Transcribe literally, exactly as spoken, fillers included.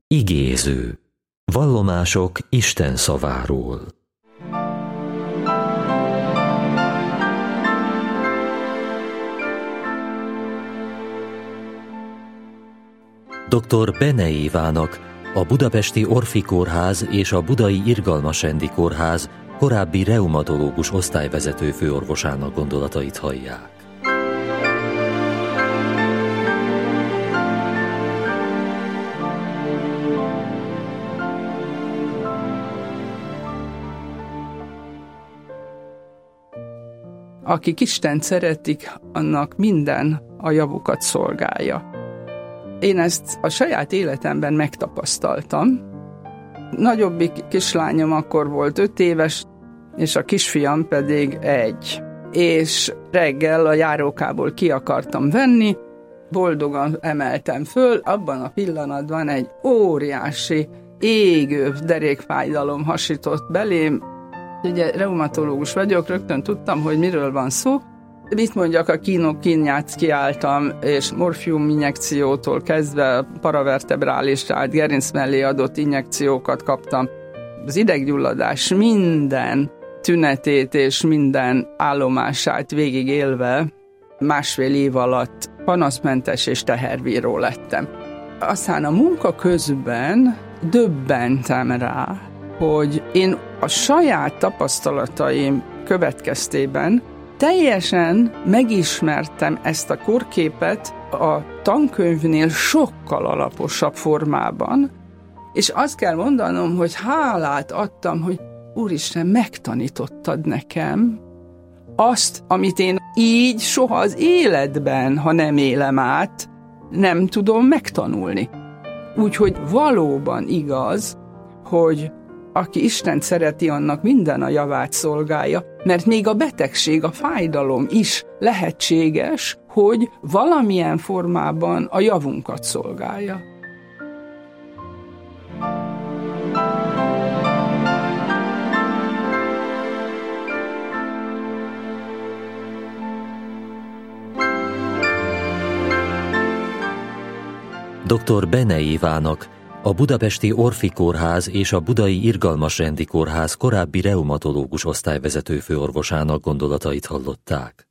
Igéző. Vallomások Isten szaváról. doktor Bene Évának, a budapesti Orfi Kórház és a budai Irgalmas Endi Kórház korábbi reumatológus osztályvezető főorvosának gondolatait hallják. Akik Istent szeretik, annak minden a javukat szolgálja. Én ezt a saját életemben megtapasztaltam. Nagyobbik kislányom akkor volt öt éves, és a kisfiam pedig egy. És reggel a járókából ki akartam venni, boldogan emeltem föl, abban a pillanatban egy óriási, égő derékfájdalom hasított belém. Ugye reumatológus vagyok, rögtön tudtam, hogy miről van szó. Mit mondjak, a kínok-kínját kiálltam, és morfium injekciótól kezdve paravertebrális, tehát gerinc mellé adott injekciókat kaptam. Az ideggyulladás minden tünetét és minden állomását végigélve másfél év alatt panaszmentes és teherbíró lettem. Aztán a munka közben döbbentem rá, hogy én a saját tapasztalataim következtében teljesen megismertem ezt a korképet a tankönyvnél sokkal alaposabb formában, és azt kell mondanom, hogy hálát adtam, hogy Úristen, megtanítottad nekem azt, amit én így soha az életben, ha nem élem át, nem tudom megtanulni. Úgyhogy valóban igaz, hogy aki Istent szereti, annak minden a javát szolgálja, mert még a betegség, a fájdalom is lehetséges, hogy valamilyen formában a javunkat szolgálja. doktor Bene Évának, a budapesti Orfi Kórház és a budai Irgalmas Endi Kórház korábbi reumatológus osztályvezető főorvosának gondolatait hallották.